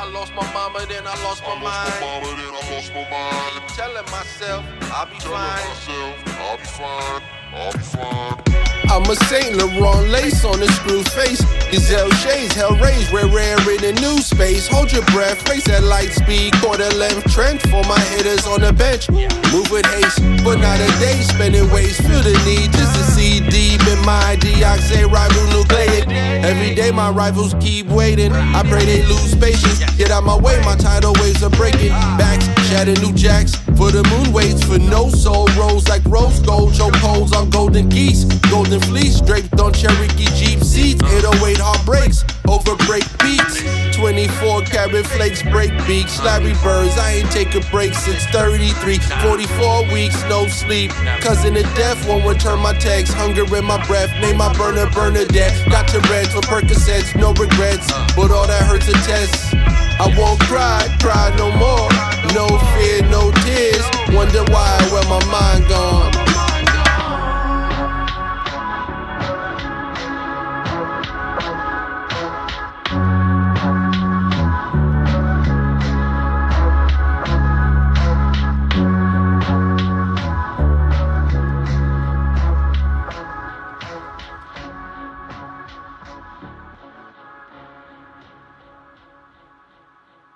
I lost my mama, then I lost my mind. Telling myself, I'll be fine. I'm a Saint Laurent lace on the screw face. Gazelle shades, hell raised, rare in the new space. Hold your breath, race at light speed. Quarter length trench for my hitters on the bench. Move with haste, but not a day spending waste. Feel the need just to see deep in my deoxyribonucleic. Every day my rivals keep waiting. I pray they lose patience. Get out my way, my tidal waves are breaking. Backs, shatter new jacks. For the moon waits for no soul. Rolls like rose gold, choke holes on golden geese. Golden fleece draped on Cherokee Jeep seats. 808 heartbreaks over break beats. 24 karat flakes break beaks. Larry Birds, I ain't take a break since 33. 44 weeks, no sleep. Cousin of death won't return my text. Hunger in my breath, name my Bernadette. Got to rent for Percocets, no regrets. But all that hurts a test. I won't cry no more. No fear, no tears. Wonder why